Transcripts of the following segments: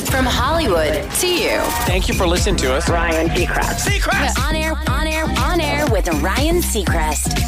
From Hollywood to you. Thank you for listening to us. Ryan Seacrest. On air with Ryan Seacrest.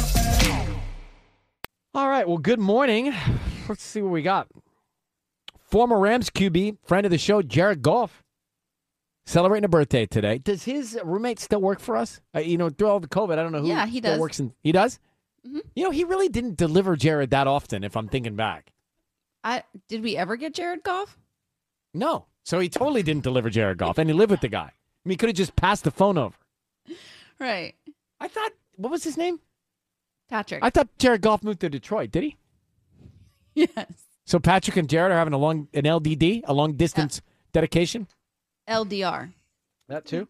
All right, well, good morning. Let's see what we got. Former Rams QB, friend of the show, Jared Goff, celebrating a birthday today. Does his roommate still work for us? Through all the COVID, I don't know who he still does. works. He does? Mm-hmm. He really didn't deliver Jared that often, if I'm thinking back. Did we ever get Jared Goff? No. So he totally didn't deliver Jared Goff, and he lived with the guy. He could have just passed the phone over. Right. I thought, what was his name? Patrick. I thought Jared Goff moved to Detroit. Did he? Yes. So Patrick and Jared are having an LDD, a long distance dedication? LDR. That too.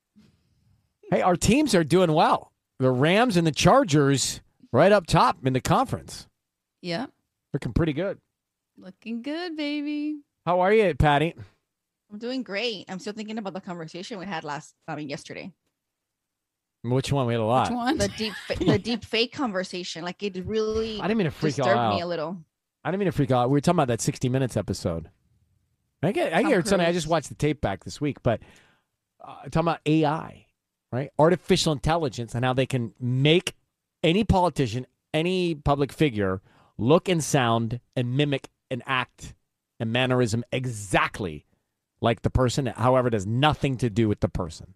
Hey, our teams are doing well. The Rams and the Chargers right up top in the conference. Yeah. Looking pretty good. Looking good, baby. How are you, Patty? I'm doing great. I'm still thinking about the conversation we had yesterday. Which one? We had a lot. Which one? The deep fake conversation. Like it really I didn't mean to freak you disturbed out. me a little. I didn't mean to freak out. We were talking about that 60 Minutes episode. I heard something. I just watched the tape back this week, but talking about AI, right? Artificial intelligence and how they can make any politician, any public figure look and sound and mimic and act and mannerism exactly like the person, however, it has nothing to do with the person.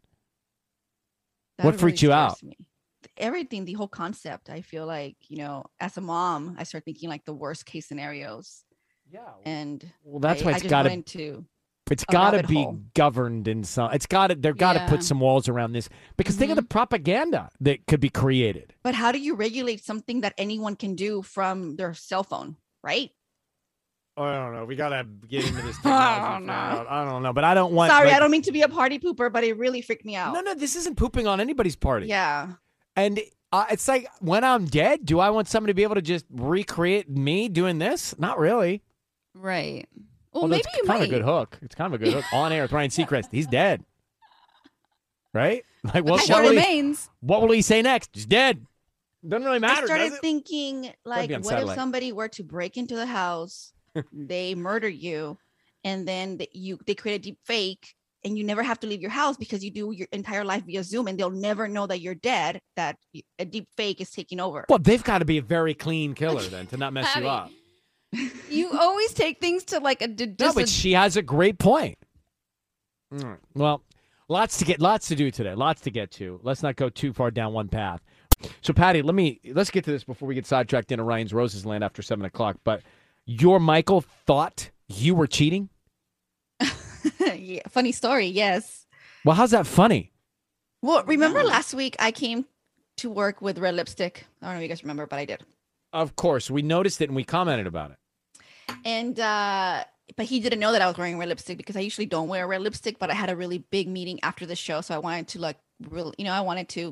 What freaked you out? Me. Everything, the whole concept. I feel like, as a mom, I start thinking like the worst case scenarios. Yeah. And that's why it's got to be governed in some. They've got to put some walls around this because think of the propaganda that could be created. But how do you regulate something that anyone can do from their cell phone, right? Oh, I don't know. We got to get into this technology. I don't know, but I don't want. Sorry, I don't mean to be a party pooper, but it really freaked me out. No, this isn't pooping on anybody's party. Yeah. And it's like when I'm dead, do I want somebody to be able to just recreate me doing this? Not really. Right. Well, maybe you might. It's kind of a good hook. It's kind of a good hook. On air with Ryan Seacrest. He's dead. Right? Like what remains. What will he say next? He's dead. Doesn't really matter. I started thinking, like, what if somebody were to break into the house, they murder you, and then they create a deep fake, and you never have to leave your house because you do your entire life via Zoom, and they'll never know that you're dead, that a deep fake is taking over. Well, they've got to be a very clean killer then to not mess you up. You always take things to like no, but she has a great point. Well, lots to do today. Lots to get to. Let's not go too far down one path. So, Patty, let's get to this before we get sidetracked into Ryan's Roses land after 7 o'clock. But your Michael thought you were cheating? Yeah, funny story. Yes. Well, how's that funny? Well, remember last week I came to work with red lipstick. I don't know if you guys remember, but I did. Of course, we noticed it and we commented about it. And but he didn't know that I was wearing red lipstick because I usually don't wear red lipstick. But I had a really big meeting after the show, so I wanted to I wanted to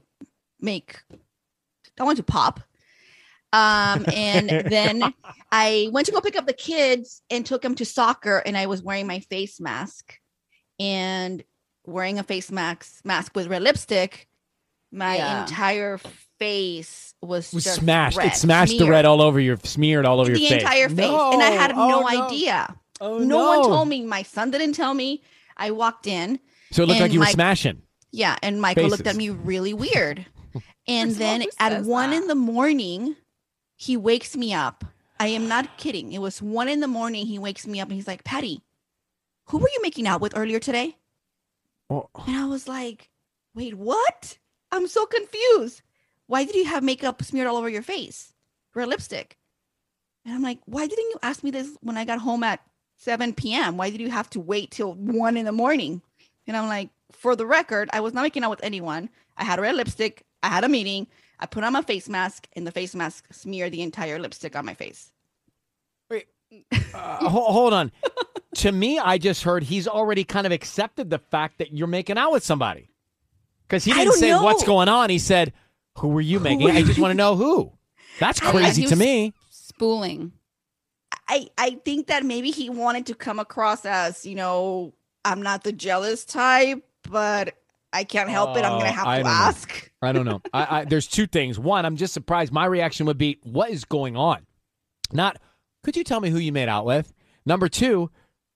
pop. And then I went to go pick up the kids and took them to soccer, and I was wearing my face mask and wearing a face mask with red lipstick. My entire face was just smashed. Red, it smashed the red all over your face. The entire face. No. And I had no idea. No one told me. My son didn't tell me. I walked in. So it looked like you were smashing. Yeah. And Michael looked at me really weird. And then at 1 a.m, he wakes me up. I am not kidding. It was 1 a.m. He wakes me up and he's like, Patty, who were you making out with earlier today? Oh. And I was like, wait, what? I'm so confused. Why did you have makeup smeared all over your face? Red lipstick. And I'm like, why didn't you ask me this when I got home at 7 p.m.? Why did you have to wait till 1 a.m? And I'm like, for the record, I was not making out with anyone. I had red lipstick. I had a meeting. I put on my face mask, and the face mask smeared the entire lipstick on my face. Wait, hold on. To me, I just heard he's already kind of accepted the fact that you're making out with somebody. Because he didn't say what's going on. He said, who were you making? I just want to know who. That's crazy to me. Spooling. I think that maybe he wanted to come across as, I'm not the jealous type, but I can't help it. I'm going to have to ask. I don't know. There's two things. One, I'm just surprised. My reaction would be, what is going on? Not, could you tell me who you made out with? Number two,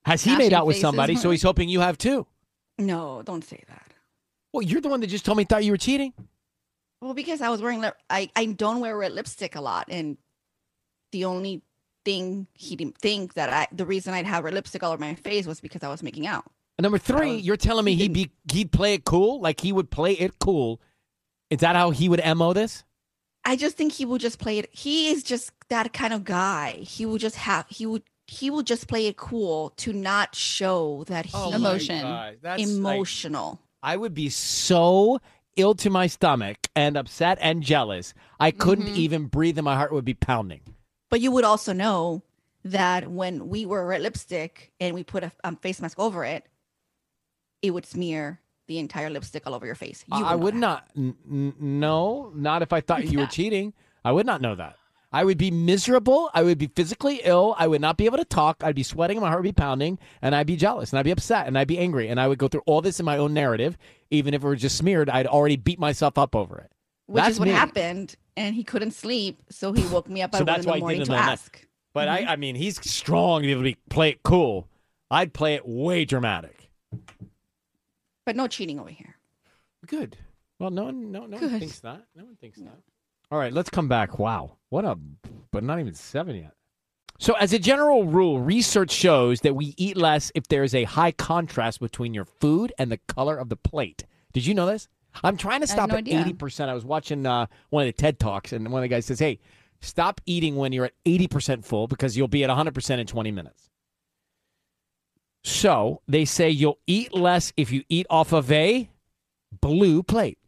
Has he made Ashy out with faces. somebody? So he's hoping you have too. No, don't say that. Well, you're the one that just told me thought you were cheating. Well, because I was wearing I don't wear red lipstick a lot, and the only thing he didn't think that the reason I'd have red lipstick all over my face was because I was making out. And number three, you're telling me he'd play it cool, like he would play it cool. Is that how he would MO this? I just think he would just play it. He is just that kind of guy. He would just play it cool to not show that he's Emotion. emotional. I would be so ill to my stomach and upset and jealous. I couldn't even breathe and my heart would be pounding. But you would also know that when we wear red lipstick and we put a face mask over it, it would smear the entire lipstick all over your face. I would not. No, not if I thought you were cheating. I would not know that. I would be miserable. I would be physically ill. I would not be able to talk. I'd be sweating and my heart would be pounding, and I'd be jealous, and I'd be upset, and I'd be angry, and I would go through all this in my own narrative. Even if it were just smeared, I'd already beat myself up over it. Which That's is what me. happened, and he couldn't sleep, so he woke me up So at 1 that's in the why he morning did to it on that. ask. But I mean, he's strong to be able to play it cool. I'd play it way dramatic. But no cheating over here. Good. Well, no one Good. thinks that. No one thinks that. All right, let's come back. Wow. But not even 7 yet. So as a general rule, research shows that we eat less if there is a high contrast between your food and the color of the plate. Did you know this? I'm trying to stop no at idea. 80%. I was watching one of the TED Talks, and one of the guys says, hey, stop eating when you're at 80% full because you'll be at 100% in 20 minutes. So they say you'll eat less if you eat off of a blue plate.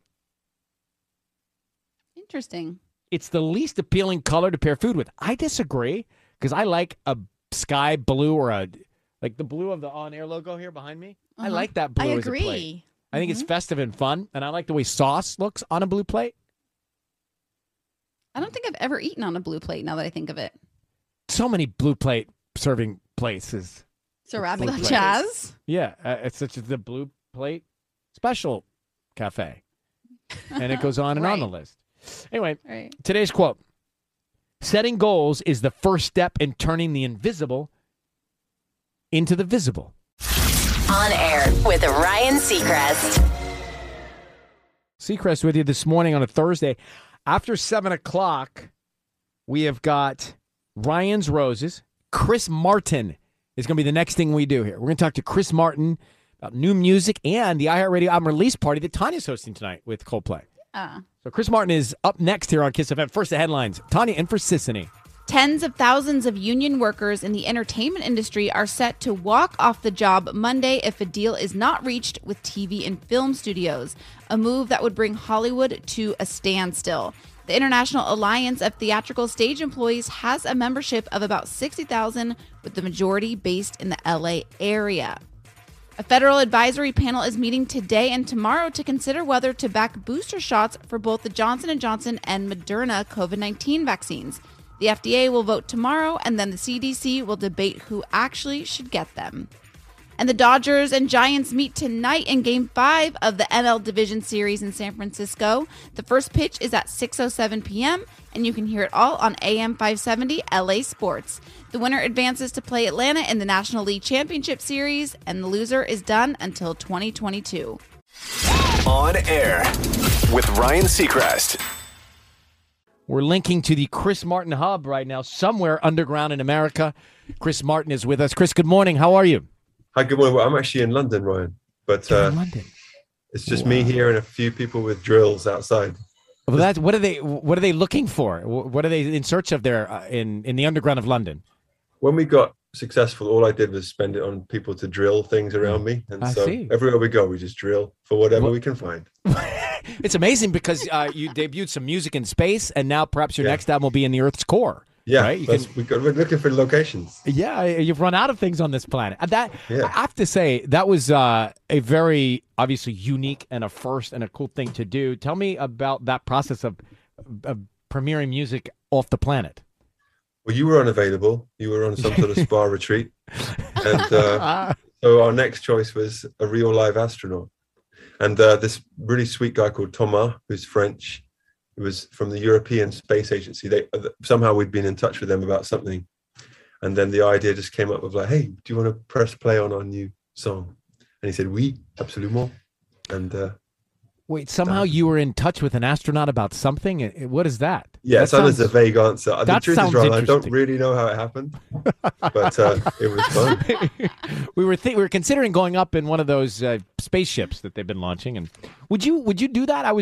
Interesting. It's the least appealing color to pair food with. I disagree because I like a sky blue or like the blue of the On Air logo here behind me. I like that blue I as a plate. agree. I think it's festive and fun, and I like the way sauce looks on a blue plate. I don't think I've ever eaten on a blue plate now that I think of it. So many blue plate serving places. Ceramic Blue plates. plate. Chaz? Yeah, it's such as the blue plate special cafe. And it goes on and on the list. Anyway, Right. today's quote. Setting goals is the first step in turning the invisible into the visible. On air with Ryan Seacrest. Seacrest with you this morning on a Thursday. After 7 o'clock, we have got Ryan's Roses. Chris Martin is going to be the next thing we do here. We're going to talk to Chris Martin about new music and the iHeartRadio album release party that Tanya's hosting tonight with Coldplay. So Chris Martin is up next here on Kiss FM. First, the headlines. Tanya in for Sissany. Tens of thousands of union workers in the entertainment industry are set to walk off the job Monday if a deal is not reached with TV and film studios, a move that would bring Hollywood to a standstill. The International Alliance of Theatrical Stage Employees has a membership of about 60,000, with the majority based in the LA area. A federal advisory panel is meeting today and tomorrow to consider whether to back booster shots for both the Johnson & Johnson and Moderna COVID-19 vaccines. The FDA will vote tomorrow, and then the CDC will debate who actually should get them. And the Dodgers and Giants meet tonight in Game 5 of the NL Division Series in San Francisco. The first pitch is at 6:07 p.m., and you can hear it all on AM 570 LA Sports. The winner advances to play Atlanta in the National League Championship Series, and the loser is done until 2022. On air with Ryan Seacrest. We're linking to the Chris Martin Hub right now, somewhere underground in America. Chris Martin is with us. Chris, good morning. How are you? Hi, good morning. Well, I'm actually in London, Ryan, but You're in London. it's just me here and a few people with drills outside. Well, that's what are they looking for? What are they in search of there in the underground of London? When we got successful, all I did was spend it on people to drill things around me, and I so see. everywhere we go, we just drill for whatever we can find. It's amazing because you debuted some music in space, and now perhaps your Yeah. next album will be in the Earth's core. Yeah, right? we're looking for locations. Yeah, you've run out of things on this planet. I Yeah. have to say, that was a very obviously unique and a first and a cool thing to do. Tell me about that process of premiering music off the planet. Well, you were unavailable. You were on some sort of spa retreat, and so our next choice was a real live astronaut. And this really sweet guy called Thomas, who's French, who was from the European Space Agency. Somehow we'd been in touch with them about something. And then the idea just came up of like, hey, do you want to press play on our new song? And he said, oui, absolument. And wait, somehow you were in touch with an astronaut about something? What is that? Yeah, so there's a vague answer. The That truth is, sounds Ron, I don't interesting. really know how it happened, but it was fun. we were considering going up in one of those spaceships that they've been launching. And would you do that?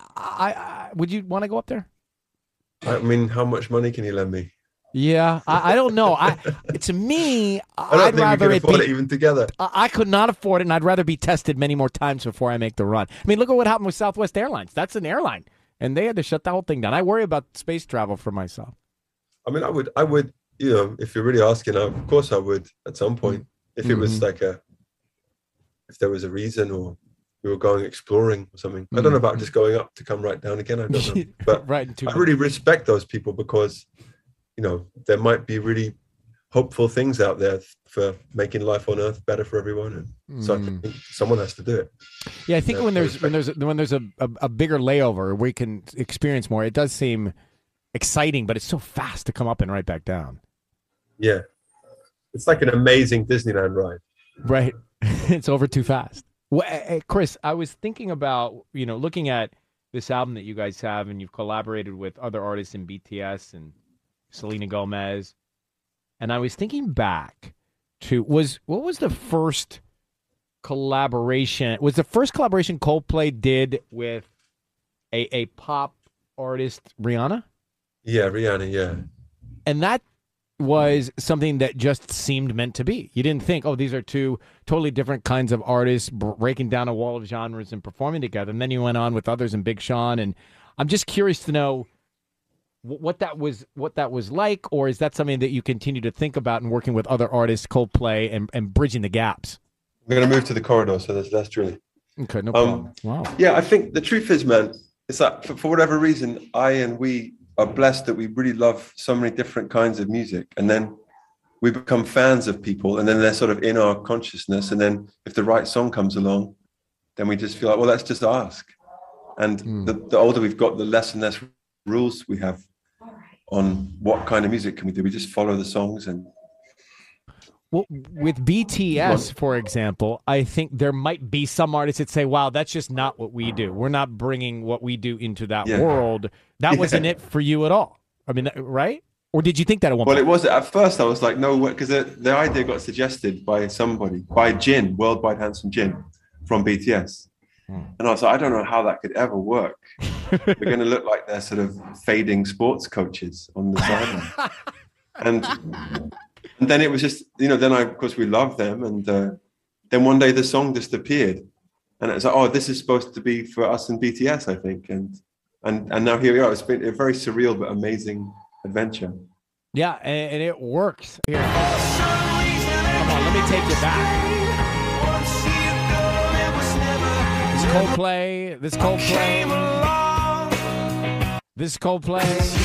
Would you want to go up there? I mean, how much money can you lend me? Yeah, I don't know. To me, I don't I'd think we rather can it afford be. it even together. I could not afford it, and I'd rather be tested many more times before I make the run. I mean, look at what happened with Southwest Airlines. That's an airline, and they had to shut the whole thing down. I worry about space travel for myself. I mean, I would, you know, if you're really asking, of course I would at some point. If it was like if there was a reason, or we were going exploring or something. I don't know about just going up to come right down again. I don't know. But Right, I really respect those people because, you know, there might be really hopeful things out there for making life on Earth better for everyone. And so I think someone has to do it. Yeah, I think when there's a bigger layover, we can experience more. It does seem exciting, but it's so fast to come up and right back down. Yeah. It's like an amazing Disneyland ride. Right. It's over too fast. Well, Chris, I was thinking about, you know, looking at this album that you guys have, and you've collaborated with other artists in BTS and Selena Gomez. And I was thinking back to, what was the first collaboration? Was the first collaboration Coldplay did with a pop artist, Rihanna? Yeah, Rihanna, yeah. And that was something that just seemed meant to be. You didn't think, oh, these are two totally different kinds of artists breaking down a wall of genres and performing together. And then you went on with others in Big Sean. And I'm just curious to know what that was like, or is that something that you continue to think about in working with other artists, Coldplay, and bridging the gaps? I'm going to move to the corridor, so there's less drilling. Okay, no problem. Wow. Yeah, I think the truth is, man, it's like for whatever reason, we are blessed that we really love so many different kinds of music, and then we become fans of people, and then they're sort of in our consciousness, and then if the right song comes along, then we just feel like, well, let's just ask. And the older we've got, the less and less rules we have on what kind of music can we do. We just follow the songs. And well, with BTS, for example, I think there might be some artists that say, wow, that's just not what we do. We're not bringing what we do into that world. That wasn't it for you at all. I mean, right? Or did you think that at one point? Well, it was. At first, I was like, no, because the idea got suggested by somebody, by Jin, Worldwide Handsome Jin from BTS. And I was like, I don't know how that could ever work. We're going to look like they're sort of fading sports coaches on the sideline. And then it was just, you know, then of course we loved them. And then one day the song just appeared. And it's like, oh, this is supposed to be for us in BTS, I think. And now here we are. It's been a very surreal but amazing adventure. Yeah, and it works. Here. Come on, let me take you back. Coldplay, this Coldplay, this Coldplay,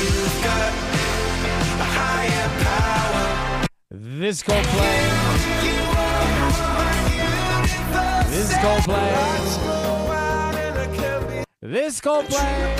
this Coldplay, this Coldplay, this Coldplay.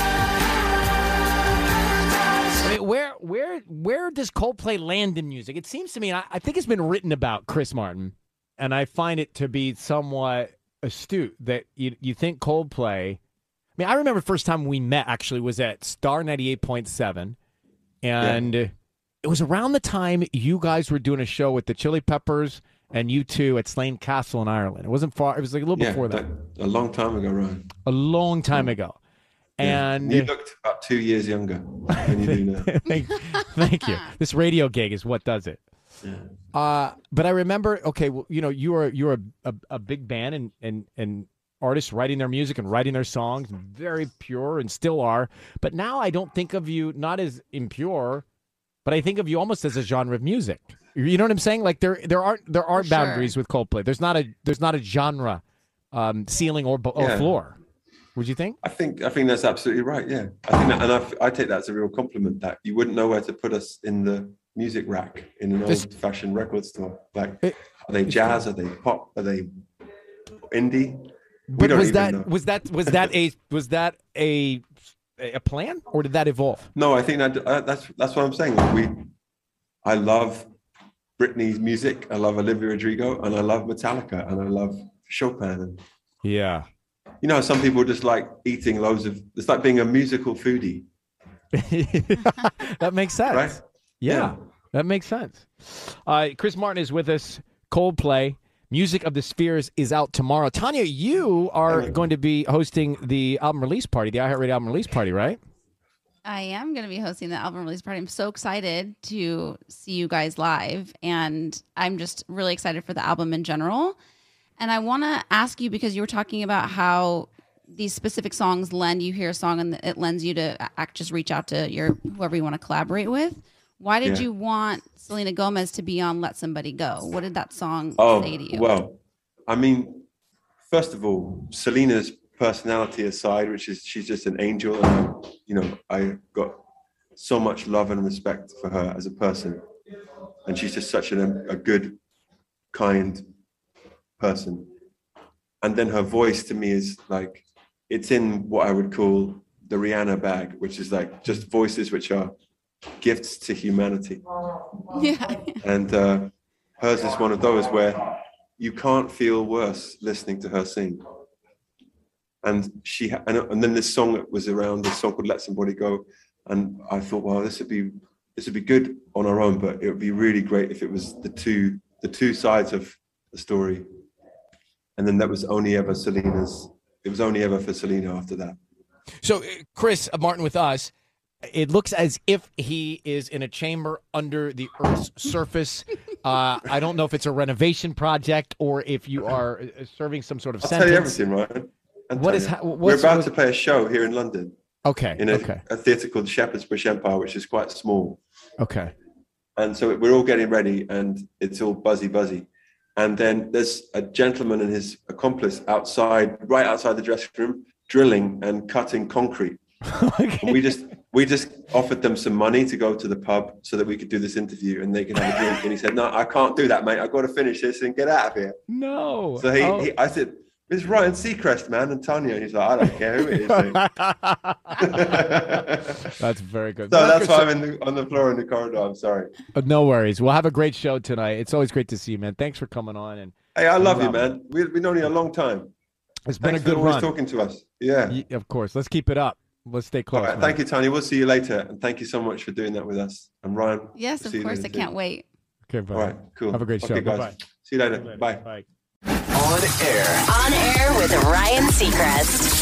I mean, where does Coldplay land in music? It seems to me, I think it's been written about, Chris Martin, and I find it to be somewhat astute that you think Coldplay. I mean, I remember the first time we met actually was at Star 98.7, and it was around the time you guys were doing a show with the Chili Peppers and U2 at Slane Castle in Ireland. It wasn't far. It was like a little before that. A long time ago, Ryan. A long time ago. And you looked about 2 years younger than you do now. Thank you. This radio gig is what does it. Yeah. But I remember, okay, well, you know, you're a big band and artists writing their music and writing their songs, very pure and still are. But now I don't think of you not as impure, but I think of you almost as a genre of music. You know what I'm saying? Like there aren't boundaries with Coldplay. There's not a genre ceiling or floor. Would you think? I think that's absolutely right. Yeah, I think that, and I take that as a real compliment that you wouldn't know where to put us in the music rack in an old-fashioned record store. Like, are they jazz? Are they pop? Are they indie? But was that a plan, or did that evolve? No, I think that's what I'm saying. Like I love Britney's music. I love Olivia Rodrigo, and I love Metallica, and I love Chopin. And, Yeah. you know, some people just like eating loads of. It's like being a musical foodie. That makes sense. Right? Yeah, that makes sense. Chris Martin is with us. Coldplay, Music of the Spheres is out tomorrow. Tanya, you are going to be hosting the album release party, the iHeartRadio album release party, right? I am going to be hosting the album release party. I'm so excited to see you guys live, and I'm just really excited for the album in general. And I want to ask you, because you were talking about how these specific songs lend, you hear a song and it lends you to just reach out to whoever you want to collaborate with. Why did you want Selena Gomez to be on Let Somebody Go? What did that song say to you? Well, I mean, first of all, Selena's personality aside, which is she's just an angel, and I got so much love and respect for her as a person, and she's just such a good, kind person. And then her voice to me is like, it's in what I would call the Rihanna bag, which is like just voices which are gifts to humanity. Yeah. And hers is one of those where you can't feel worse listening to her sing. And and then this song was around, this song called Let Somebody Go, and I thought, well, this would be good on our own, but it would be really great if it was the two sides of the story. And then that was only ever Selena's. It was only ever for Selena after that. So, Chris Martin with us. It looks as if he is in a chamber under the Earth's surface. I don't know if it's a renovation project or if you are serving some sort of sentence. I'll tell you everything, Ryan. We're about to play a show here in London. Okay. In a theatre called Shepherd's Bush Empire, which is quite small. Okay. And so we're all getting ready, and it's all buzzy. And then there's a gentleman and his accomplice right outside the dressing room, drilling and cutting concrete. Okay. And we just offered them some money to go to the pub so that we could do this interview and they could have a drink. And he said, "No, I can't do that, mate. I've got to finish this and get out of here." No. So I said, "It's Ryan Seacrest, man, and Tanya." And he's like, "I don't care who it is, mate." That's very good. So that's why I'm on the floor in the corridor. I'm sorry. No worries. We'll have a great show tonight. It's always great to see you, man. Thanks for coming on. And hey, I love you, man. We've known you a long time. It's been Thanks a good for always run. talking to us. Yeah. Of course. Let's keep it up. Let's stay close. All right. Thank you, Tanya. We'll see you later. And thank you so much for doing that with us. And Ryan. Yes, of course. I can't wait. Okay, bye. All right. Cool. Have a great show. Okay, guys. Bye-bye. See you later. Bye. Bye. On air. On air with Ryan Seacrest.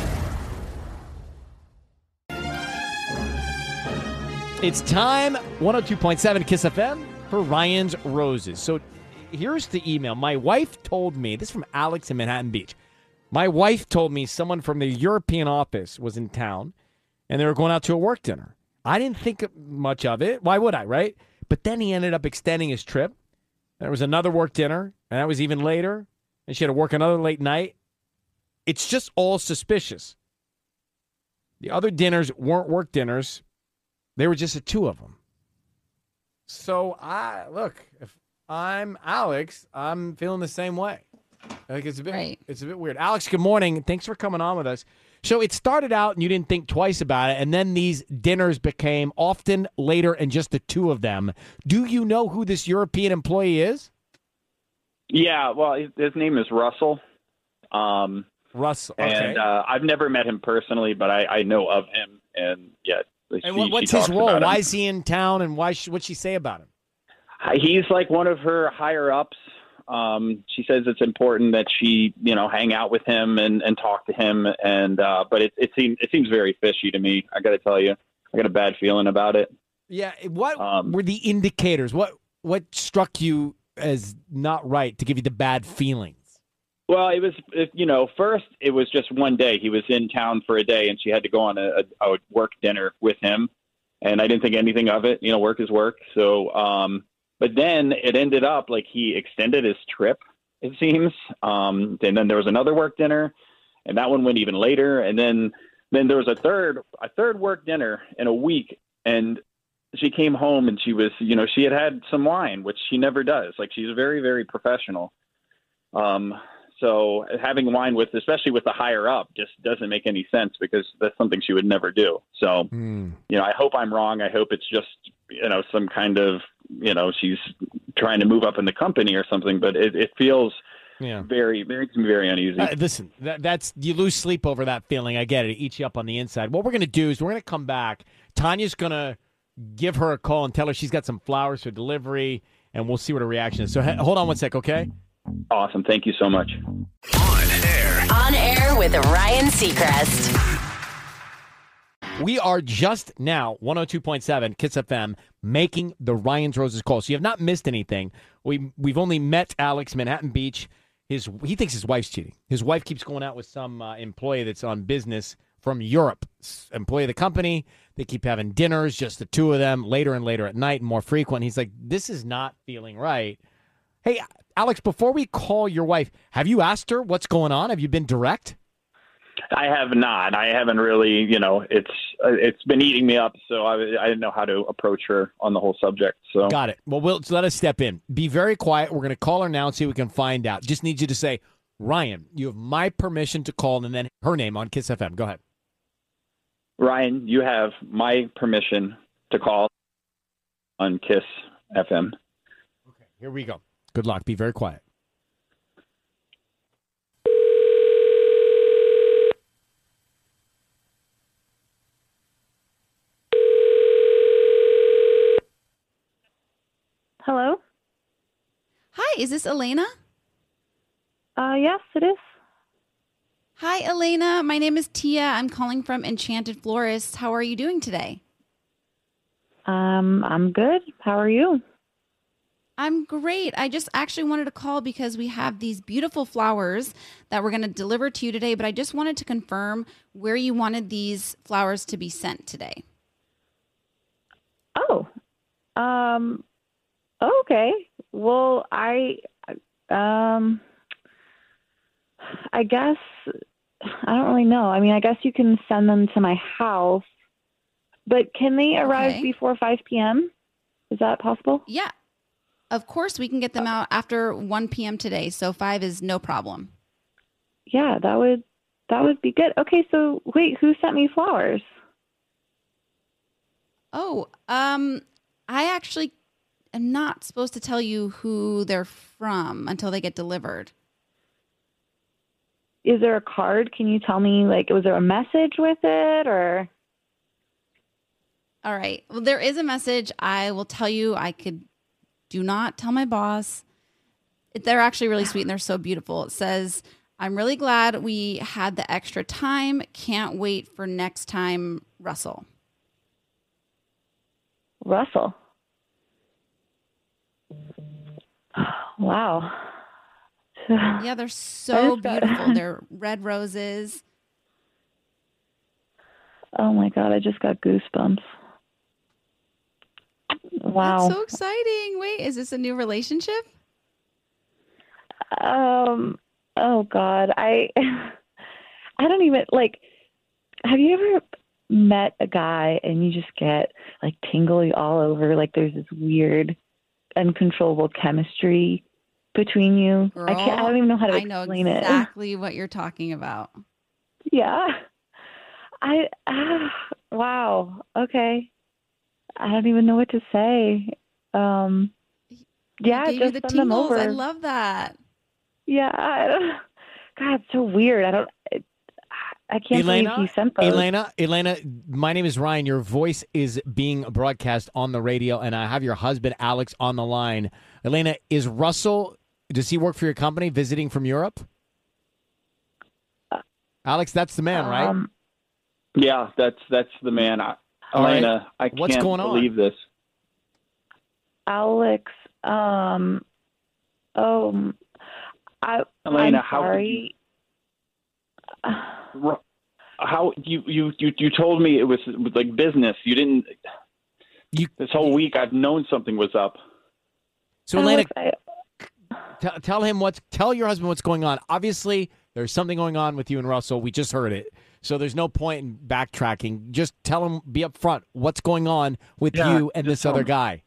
It's time, 102.7 KISS FM for Ryan's Roses. So here's the email. My wife told me, this is from Alex in Manhattan Beach. My wife told me someone from the European office was in town and they were going out to a work dinner. I didn't think much of it. Why would I, right? But then he ended up extending his trip. There was another work dinner, and that was even later. And she had to work another late night. It's just all suspicious. The other dinners weren't work dinners. They were just the two of them. So, if I'm Alex, I'm feeling the same way. Like it's a bit weird. Alex, good morning. Thanks for coming on with us. So it started out and you didn't think twice about it, and then these dinners became often later and just the two of them. Do you know who this European employee is? Yeah, well, his name is Russell. Russell, okay. And I've never met him personally, but I know of him. And yeah. And what's his role? Why is he in town, and what'd she say about him? He's like one of her higher ups. She says it's important that she, hang out with him and talk to him. And but it seems very fishy to me. I got to tell you, I got a bad feeling about it. Yeah. What were the indicators? What struck you as not right to give you the bad feelings? Well, first it was just one day. He was in town for a day and she had to go on a work dinner with him. And I didn't think anything of it. Work is work. So, but then it ended up like he extended his trip, it seems. And then there was another work dinner and that one went even later. And then there was a third work dinner in a week. And she came home and she was, she had some wine, which she never does. Like she's very, very professional. So having wine especially with the higher up, just doesn't make any sense because that's something she would never do. So, I hope I'm wrong. I hope it's just, some kind of, she's trying to move up in the company or something, but it feels it makes me very uneasy. Listen, that's you lose sleep over that feeling. I get it. It eats you up on the inside. What we're going to do is we're going to come back. Tanya's going to give her a call and tell her she's got some flowers for delivery, and we'll see what her reaction is. So hold on one sec, okay? Awesome. Thank you so much. On air with Ryan Seacrest. We are just now, 102.7 Kiss FM, making the Ryan's Roses call. So you have not missed anything. We've only met Alex, Manhattan Beach. He thinks his wife's cheating. His wife keeps going out with some employee that's on business from Europe. Employee of the company. They keep having dinners, just the two of them, later and later at night, and more frequent. He's like, this is not feeling right. Hey, Alex, before we call your wife, have you asked her what's going on? Have you been direct? I have not. I haven't really, it's been eating me up, so I didn't know how to approach her on the whole subject. So got it. Well, let us step in. Be very quiet. We're going to call her now and see if we can find out. Just need you to say, Ryan, you have my permission to call, and then her name on Kiss FM. Go ahead. Ryan, you have my permission to call on Kiss FM. Okay, here we go. Good luck. Be very quiet. Hello? Hi, is this Elena? Yes, it is. Hi, Elena. My name is Tia. I'm calling from Enchanted Florists. How are you doing today? I'm good. How are you? I'm great. I just actually wanted to call because we have these beautiful flowers that we're going to deliver to you today, but I just wanted to confirm where you wanted these flowers to be sent today. Oh. Okay. Well, I guess I don't really know. I mean, I guess you can send them to my house, but can they arrive before 5 p.m.? Is that possible? Yeah. Of course, we can get them out after 1 p.m. today, so 5 is no problem. Yeah, that would be good. Okay, so wait, who sent me flowers? Oh, I actually am not supposed to tell you who they're from until they get delivered. Is there a card? Can you tell me, was there a message with it, or? All right. Well, there is a message. I will tell you. Do not tell my boss. They're actually really sweet and they're so beautiful. It says, I'm really glad we had the extra time. Can't wait for next time, Russell. Russell. Wow. Yeah, they're so beautiful. They're red roses. Oh my God, I just got goosebumps. Wow. That's so exciting. Wait, is this a new relationship? Oh God. I don't even have you ever met a guy and you just get tingly all over? There's this weird, uncontrollable chemistry between you. Girl, I don't even know how to explain it. I know exactly what you're talking about. Yeah. Wow. Okay. I don't even know what to say. Yeah, gave just you the send them tingles. over. I love that. Yeah. God, it's so weird. I can't believe he sent those. Elena, my name is Ryan. Your voice is being broadcast on the radio, and I have your husband, Alex, on the line. Elena, is Russell, does he work for your company, visiting from Europe? Alex, that's the man, right? Yeah, that's the man. Elena, I What's can't going on? believe this. Alex, Elena, I'm sorry. How you told me it was like business. You didn't. This whole week I've known something was up. So Elena, tell your husband what's going on. Obviously, there's something going on with you and Russell. We just heard it. So there's no point in backtracking. Just tell him, be upfront. What's going on with you and this other guy?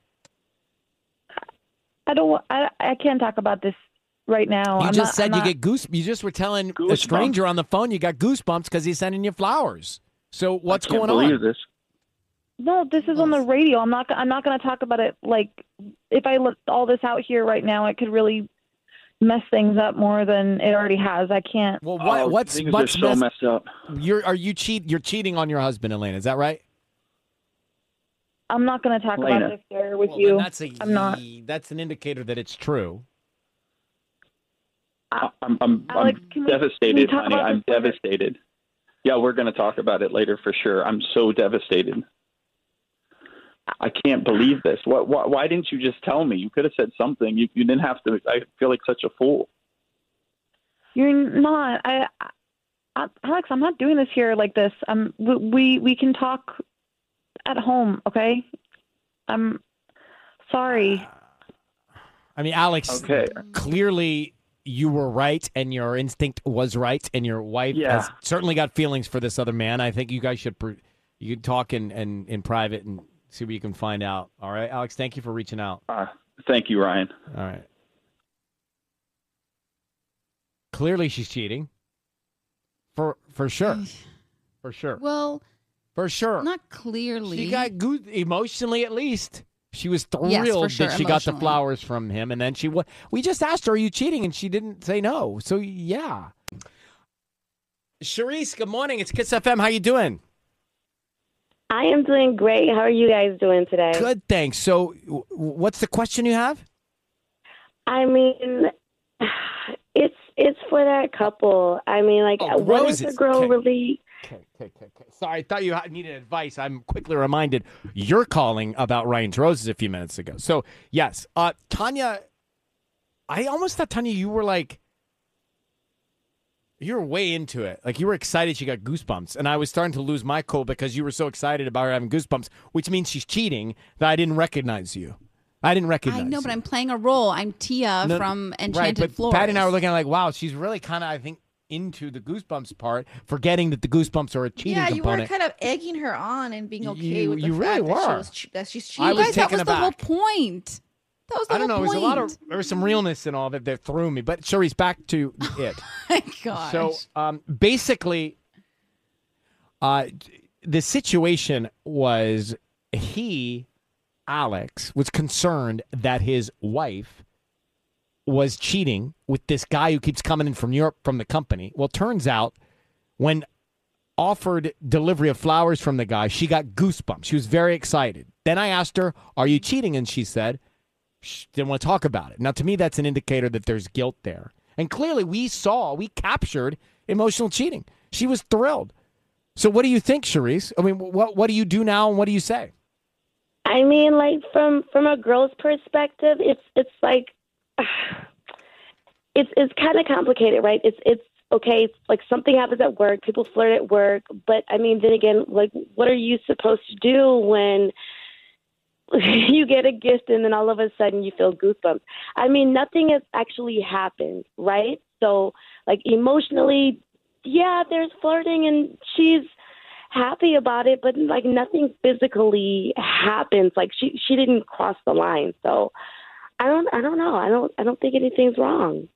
I can't talk about this right now. You just were telling a stranger on the phone you got goosebumps because he's sending you flowers. So what's going on? I can't believe this. No, this is on the radio. I'm not going to talk about it. Like, if I let all this out here right now, it could really mess things up more than it already has. I can't. Well, things are so messed up. You're cheating on your husband, Elena. Is that right? I'm not going to talk Elena. about this there with Well, you. I'm not. That's an indicator that it's true. I'm Alex, can we devastated, talk honey. about I'm this later? devastated. Yeah, we're going to talk about it later for sure. I'm so devastated. I can't believe this. Why didn't you just tell me? You could have said something. You didn't have to. I feel like such a fool. You're not. Alex, I'm not doing this here like this. We can talk at home, okay? I'm sorry. I mean, Alex, Okay. clearly you were right and your instinct was right and your wife has certainly got feelings for this other man. I think you guys should you could talk in private and see what you can find out. All right, Alex, thank you for reaching out. Thank you, Ryan. All right. Clearly she's cheating. For sure. For sure. Well, For sure. not clearly. She got good emotionally, at least. She was thrilled Yes, for sure, that she got the emotionally. flowers from him, and then we just asked her, "Are you cheating?" and she didn't say no. So yeah. Charisse, good morning. It's Kiss FM. How you doing? I am doing great. How are you guys doing today? Good, thanks. So, what's the question you have? I mean, it's for that couple. I mean, like, what roses. is the girl Okay. really? Okay. Sorry, I thought you needed advice. I'm quickly reminded you're calling about Ryan's roses a few minutes ago. So, yes. Tanya, I almost thought, Tanya, you were like, you were way into it. Like, you were excited she got goosebumps. And I was starting to lose my cool because you were so excited about her having goosebumps, which means she's cheating, that I didn't recognize you. I didn't recognize I know, but you. I'm playing a role. I'm Tia from Enchanted Right, but Floors. Patty and I were looking like, wow, she's really kind of, I think, into the goosebumps part, forgetting that the goosebumps are a cheating Yeah, you were component. kind of egging her on and being okay You- with the you fact really were. that she's cheating. I You was guys, that taken was the whole aback. point. That was the I don't know. whole There was point. there was some realness in all of it that threw me. But Charisse, back to it. My gosh. So basically, the situation was Alex, was concerned that his wife was cheating with this guy who keeps coming in from Europe from the company. Well, turns out when offered delivery of flowers from the guy, she got goosebumps. She was very excited. Then I asked her, "Are you cheating?" And she said she didn't want to talk about it. Now, to me, that's an indicator that there's guilt there. And clearly we captured emotional cheating. She was thrilled. So what do you think, Charisse? I mean, what do you do now and what do you say? I mean, like, from a girl's perspective, it's like it's kind of complicated, right? It's okay. It's like something happens at work, people flirt at work, but I mean, then again, like, what are you supposed to do when you get a gift and then all of a sudden you feel goosebumps? I mean, nothing has actually happened, right? So, like, emotionally, yeah, there's flirting and she's happy about it, but like nothing physically happens. Like she didn't cross the line. So I don't know. I don't think anything's wrong.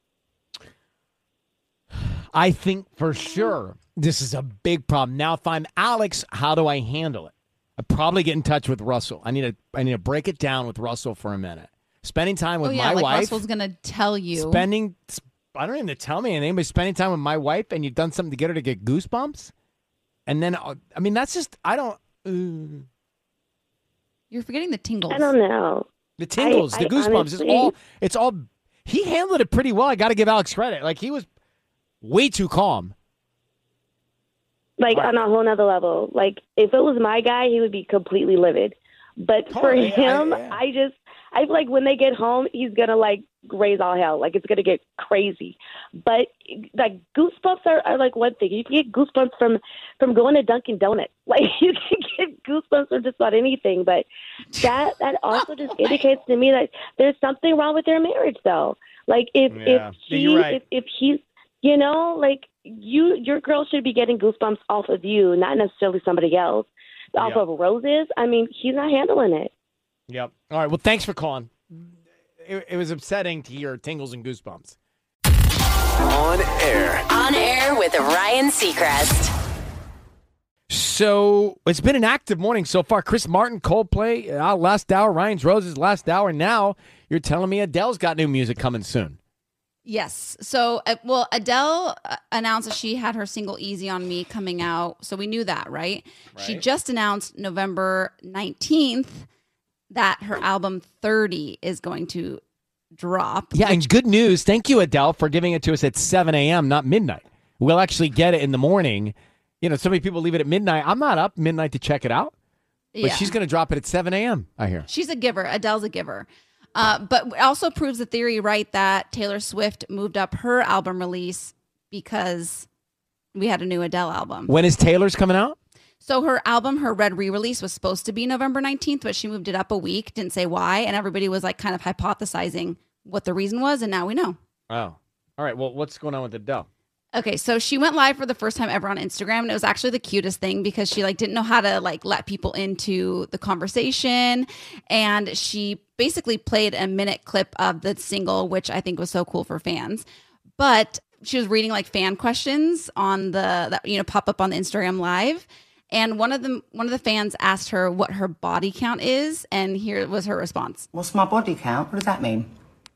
I think for sure this is a big problem. Now, if I'm Alex, how do I handle it? I probably get in touch with Russell. I need to break it down with Russell for a minute. Spending time with my like wife. Russell's gonna tell you. I don't even have to tell me anything, but spending time with my wife and you've done something to get her to get goosebumps. And then, I mean, that's just, I don't. You're forgetting the tingles. I don't know. The tingles, the goosebumps. Honestly, It's all. He handled it pretty well. I got to give Alex credit. Like, he was way too calm. like on a whole nother level. Like if it was my guy, he would be completely livid. But for him, I feel like when they get home, he's gonna like raise all hell. Like it's gonna get crazy. But like goosebumps are like one thing. You can get goosebumps from going to Dunkin' Donuts. Like you can get goosebumps from just about anything. But that also just indicates to me that there's something wrong with their marriage, though. Like if he's, you know, like your girl should be getting goosebumps off of you, not necessarily somebody else. Off of roses. I mean, he's not handling it. Yep. All right. Well, thanks for calling. It was upsetting to hear tingles and goosebumps. On air. On air with Ryan Seacrest. so it's been an active morning so far. Chris Martin, Coldplay, last hour. Ryan's Roses, last hour. Now you're telling me Adele's got new music coming soon. Yes. So, Adele announced that she had her single Easy on Me coming out. So we knew that, right? She just announced November 19th that her album 30 is going to drop. Yeah, and good news. Thank you, Adele, for giving it to us at 7 a.m., not midnight. We'll actually get it in the morning. You know, so many people leave it at midnight. I'm not up midnight to check it out. But she's going to drop it at 7 a.m., I hear. She's a giver. Adele's a giver. But it also proves the theory, right, that Taylor Swift moved up her album release because we had a new Adele album. When is Taylor's coming out? So her album, her Red re-release, was supposed to be November 19th, but she moved it up a week, didn't say why, and everybody was like kind of hypothesizing what the reason was, and now we know. Oh. All right, well, what's going on with Adele? Okay, so she went live for the first time ever on Instagram, and it was actually the cutest thing because she didn't know how to let people into the conversation, and she basically played a minute clip of the single, which I think was so cool for fans. But she was reading fan questions on that pop up on the Instagram live, and one of the fans asked her what her body count is, and here was her response. What's my body count? What does that mean?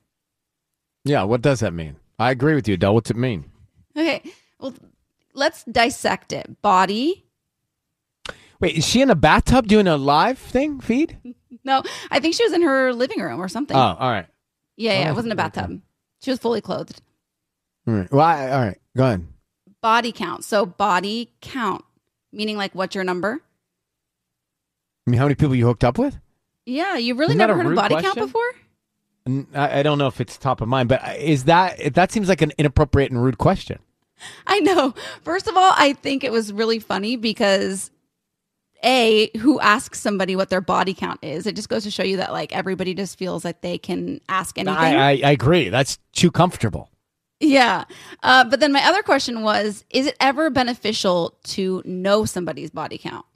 Yeah, what does that mean? I agree with you, Adele. What's it mean? Okay, well, let's dissect it. Body. Wait, is she in a bathtub doing a live feed? No, I think she was in her living room or something. Oh, all right. Yeah, it wasn't a bathtub. She was fully clothed. All right. Well, all right, go ahead. Body count. So body count, meaning what's your number? I mean, how many people you hooked up with? Yeah, you really Isn't that never a heard of rude body question? count before? I don't know if it's top of mind, but that seems like an inappropriate and rude question. I know. First of all, I think it was really funny because who asks somebody what their body count is? It just goes to show you that everybody just feels like they can ask anything. I agree. That's too comfortable. Yeah. But then my other question was, is it ever beneficial to know somebody's body count?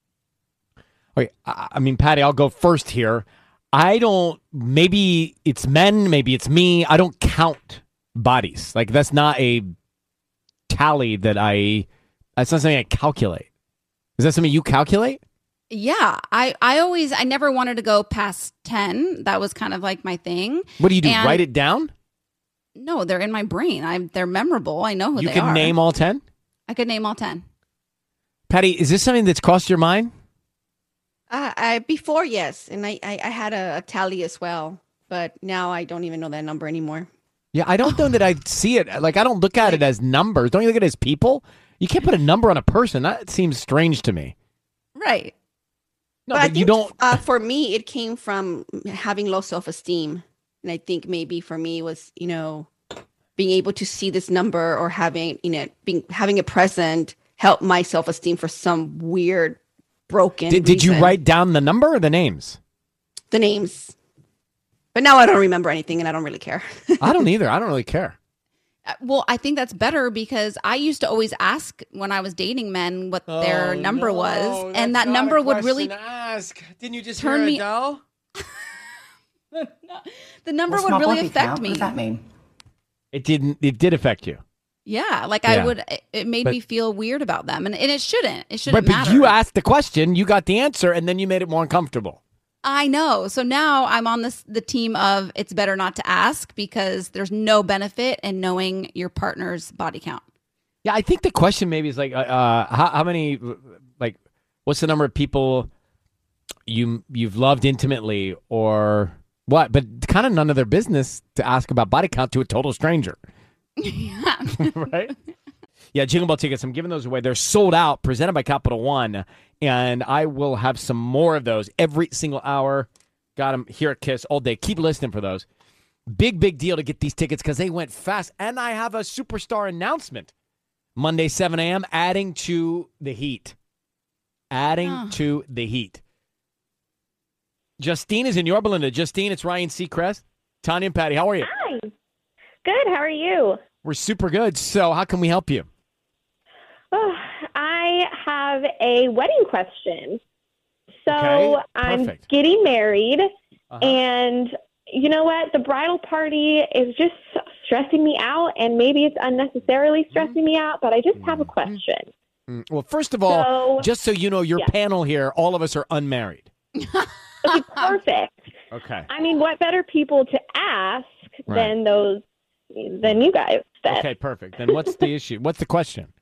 Okay, I mean, Patty, I'll go first here. Maybe it's men, maybe it's me. I don't count bodies. That's not a tally that's not something I calculate. Is that something you calculate? Yeah. I never wanted to go past 10. That was kind of my thing. What do you do? Write it down? No, they're in my brain. They're memorable. I know who they are. You can name all 10? I could name all 10. Patty, is this something that's crossed your mind? Before, yes. And I had a tally as well. But now I don't even know that number anymore. Yeah, I don't know that I see it. I don't look at it as numbers. Don't you look at it as people? You can't put a number on a person. That seems strange to me. Right. No, but you don't. For me, it came from having low self-esteem. And I think maybe for me was, being able to see this number or having it present help my self-esteem for some weird broken Did you reason. write down the number or the names? The names. But now I don't remember anything and I don't really care. I don't either. I don't really care. Well, I think that's better because I used to always ask when I was dating men what their number was. And that number would really ask. Didn't you just turn me. Adele? The number What's would my really body affect count? me. What does that mean? It did affect you. Yeah, Yeah. it made me feel weird about them. And it shouldn't. It Right, shouldn't but matter. you asked the question, you got the answer, and then you made it more uncomfortable. I know. So now I'm on the team of it's better not to ask because there's no benefit in knowing your partner's body count. Yeah, I think the question maybe is how many, what's the number of people you've loved intimately or what? But kind of none of their business to ask about body count to a total stranger. Yeah. Right? Yeah, Jingle Ball tickets, I'm giving those away. They're sold out, presented by Capital One, and I will have some more of those every single hour. Got them here at KISS all day. Keep listening for those. Big deal to get these tickets because they went fast, and I have a superstar announcement. Monday, 7 a.m., adding to the heat. To the heat. Justine is in Yorba Linda. Justine, it's Ryan Seacrest. Tanya and Patty, how are you? Hi. Good. How are you? We're super good. So how can we help you? Oh, I have a wedding question. So Okay, I'm perfect. getting married, Uh-huh. and you know what? The bridal party is just stressing me out, and maybe it's unnecessarily stressing me out, but I just have a question. Well, first of all, So- just so you know, your panel here, all of us are unmarried. Okay, perfect. Okay. I mean, what better people to ask Right. than you guys? Then. Okay, perfect. Then what's the issue? What's the question?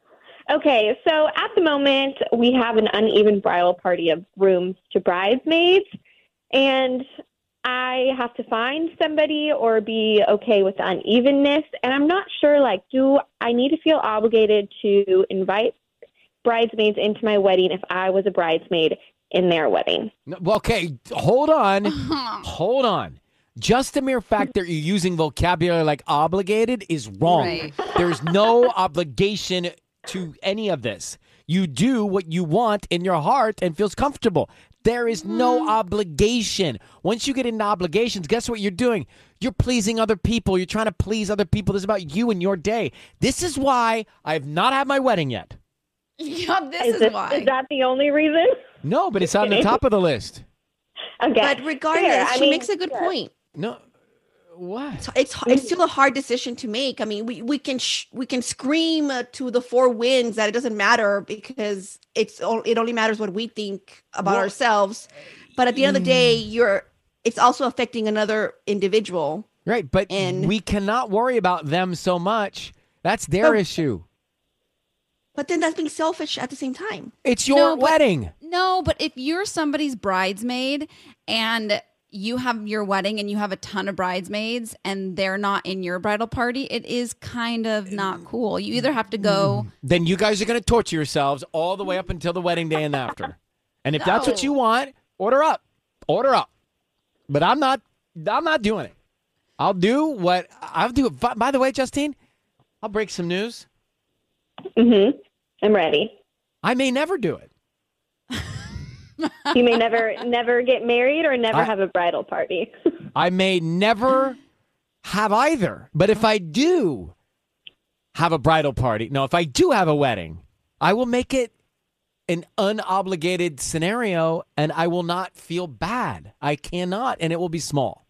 Okay, so at the moment, we have an uneven bridal party of grooms to bridesmaids, and I have to find somebody or be okay with the unevenness. And I'm not sure, like, do I need to feel obligated to invite bridesmaids into my wedding if I was a bridesmaid in their wedding? No, well, okay, hold on. Hold on. Just the mere fact that you're using vocabulary like obligated is wrong. Right. There's no obligation to any of this. You do what you want in your heart and feels comfortable. There is no obligation. Once you get into obligations, guess what you're doing? You're pleasing other people. You're trying to please other people. This is about you and your day. This is why I have not had my wedding yet. Yeah, this is why. Is that the only reason? No, but it's on the top of the list. Okay. But regardless, Fair. I she mean, makes a good point. No, what? It's still a hard decision to make. I mean, we can scream to the four winds that it doesn't matter because it only matters what we think about ourselves. But at the end of the day, it's also affecting another individual. Right, but we cannot worry about them so much. That's their issue. But then that's being selfish at the same time. It's your wedding. No, but if you're somebody's bridesmaid and you have your wedding and you have a ton of bridesmaids and they're not in your bridal party, it is kind of not cool. You either have to go. Then you guys are going to torture yourselves all the way up until the wedding day and after. And if that's what you want, order up. Order up. But I'm not doing it. I'll do what I'll do. By the way, Justine, I'll break some news. Mm-hmm. I'm ready. I may never do it. You may never get married or never have a bridal party. I may never have either. But if I do have a bridal party, if I do have a wedding, I will make it an unobligated scenario and I will not feel bad. I cannot, and it will be small.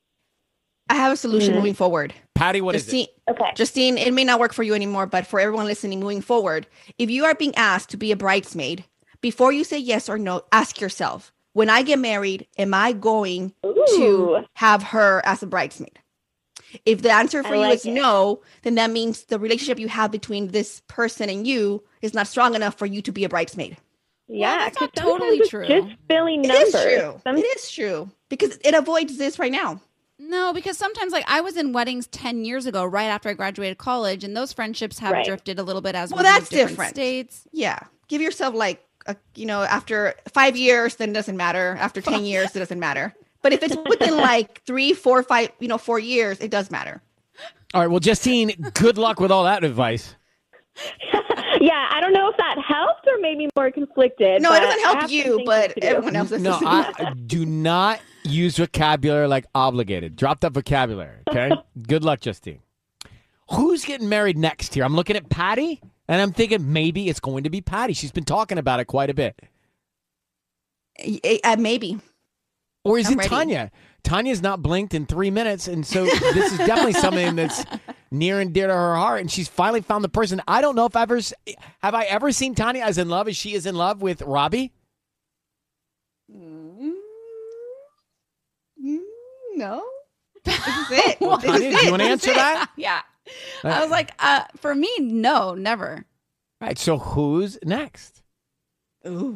I have a solution moving forward. Patty, what is it? Okay. Justine, it may not work for you anymore, but for everyone listening moving forward, if you are being asked to be a bridesmaid, before you say yes or no, ask yourself, when I get married, am I going to have her as a bridesmaid? If the answer for you is no, then that means the relationship you have between this person and you is not strong enough for you to be a bridesmaid. Yeah, that's not totally true. Just filling It numbers. is true. It is true because it avoids this right now. No, because sometimes, like, I was in weddings 10 years ago, right after I graduated college, and those friendships have drifted a little bit as we that's moved different different. States. Yeah. Give yourself after 5 years, then it doesn't matter. After 10 years, it doesn't matter. But if it's within like 3, 4, 5, 4 years, it does matter. All right. Well, Justine, good luck with all that advice. Yeah, I don't know if that helped or made me more conflicted. No, it but doesn't I help have some you, thinking but to do. everyone else does. No, I do not use vocabulary like obligated. Drop that vocabulary, okay? Good luck, Justine. Who's getting married next here? I'm looking at Patty, and I'm thinking maybe it's going to be Patty. She's been talking about it quite a bit. Maybe. Or is I'm it ready. Tanya? Tanya's not blinked in 3 minutes, and so this is definitely something that's near and dear to her heart. And she's finally found the person. I don't know if have I ever seen Tanya as in love as she is in love with Robbie? No. This is it. Tanya, do you want to answer that? Yeah. I was like, for me, no, never. Right. So who's next? Ooh.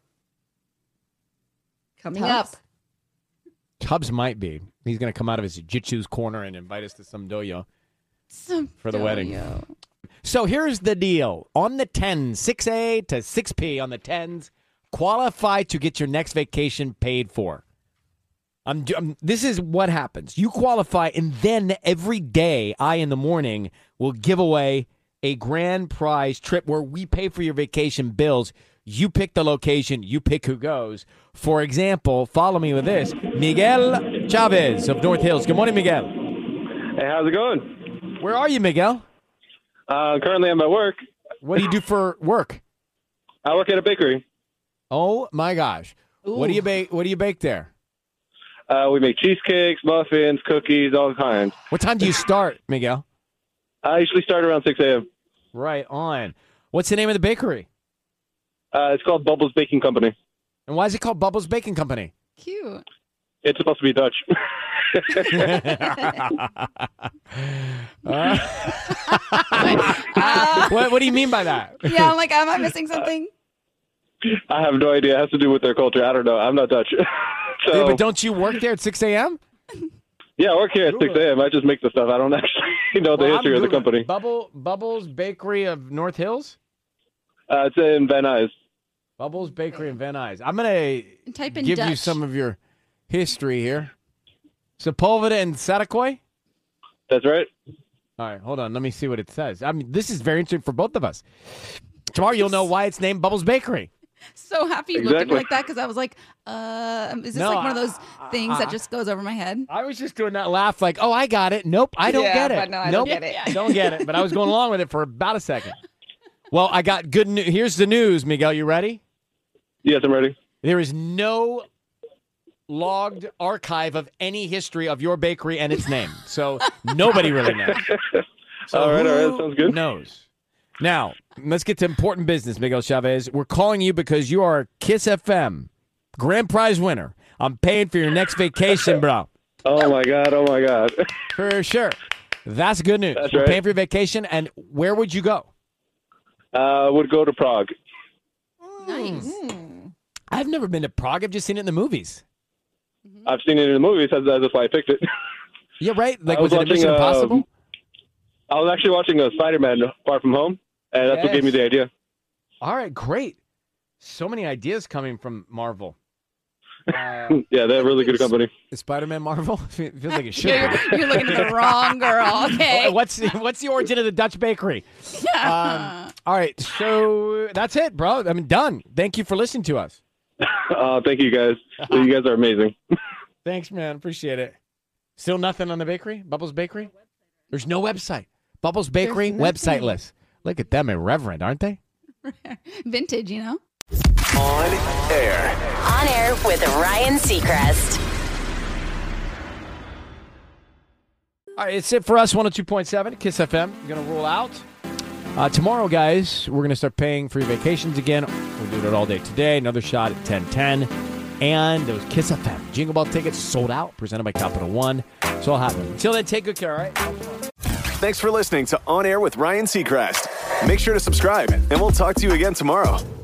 Coming Tubbs? up. Tubbs might be. He's going to come out of his jiu-jitsu's corner and invite us to some doyo for the wedding. So here's the deal. On the 10s, 6A to 6P on the 10s, qualify to get your next vacation paid for. This is what happens. You qualify, and then every day, in the morning, will give away a grand prize trip where we pay for your vacation bills. You pick the location. You pick who goes. For example, follow me with this. Miguel Chavez of North Hills. Good morning, Miguel. Hey, how's it going? Where are you, Miguel? Currently, I'm at work. What do you do for work? I work at a bakery. Oh, my gosh. What do you bake? What do you bake there? We make cheesecakes, muffins, cookies, all kinds. What time do you start, Miguel? I usually start around 6 a.m. Right on. What's the name of the bakery? It's called Bubbles Baking Company. And why is it called Bubbles Baking Company? Cute. It's supposed to be Dutch. What do you mean by that? Yeah, I'm like, am I missing something? I have no idea. It has to do with their culture. I don't know. I'm not Dutch. Yeah, but don't you work there at 6 a.m.? Yeah, I work here at 6 a.m. I just make the stuff. I don't actually know the history of the company. Bubbles Bakery of North Hills? It's in Van Nuys. Bubbles Bakery in Van Nuys. I'm going to Type in give you Dutch. some of your history here. Sepulveda and Sarakoy? That's right. All right, hold on. Let me see what it says. I mean, this is very interesting for both of us. Tomorrow you'll know why it's named Bubbles Bakery. So happy you looked at me like that because I was like, is this No, like one of those things that just goes over my head? I was just doing that laugh like, oh, I got it. Nope, I don't get it. But no, I nope, don't get it. don't get it. But I was going along with it for about a second. Well, I got good news. Here's the news, Miguel. You ready? Yes, I'm ready. There is no logged archive of any history of your bakery and its name. So nobody really knows. So all right, who sounds good. knows? Now, let's get to important business, Miguel Chavez. We're calling you because you are a Kiss FM grand prize winner. I'm paying for your next vacation, bro. Oh, my God. Oh, my God. For sure. That's good news. That's We're right. paying for your vacation. And where would you go? Would go to Prague. Nice. I've never been to Prague. I've just seen it in the movies. I've seen it in the movies. That's why I picked it. Yeah, right? Like, I was it a watching, Mission Impossible? I was actually watching Spider-Man Far From Home, and that's what gave me the idea. All right, great. So many ideas coming from Marvel. Yeah, they're a really good company. Is Spider-Man Marvel? It feels like it should You're looking at the wrong girl. Okay. What's the origin of the Dutch bakery? All right, so that's it, bro. I mean, done. Thank you for listening to us. Thank you, guys. You guys are amazing. Thanks, man. Appreciate it. Still nothing on the bakery? Bubbles Bakery? There's no website. Bubbles Bakery, websiteless. Look at them, irreverent, aren't they? Vintage, you know? On air. On air with Ryan Seacrest. All right, it's it for us, 102.7, Kiss FM. We're going to roll out. Tomorrow, guys, we're going to start paying for your vacations again. We're doing it all day today. Another shot at 10:10. And those Kiss FM Jingle Ball tickets sold out, presented by Capital One. It's all happening. Until then, take good care, all right? Thanks for listening to On Air with Ryan Seacrest. Make sure to subscribe, and we'll talk to you again tomorrow.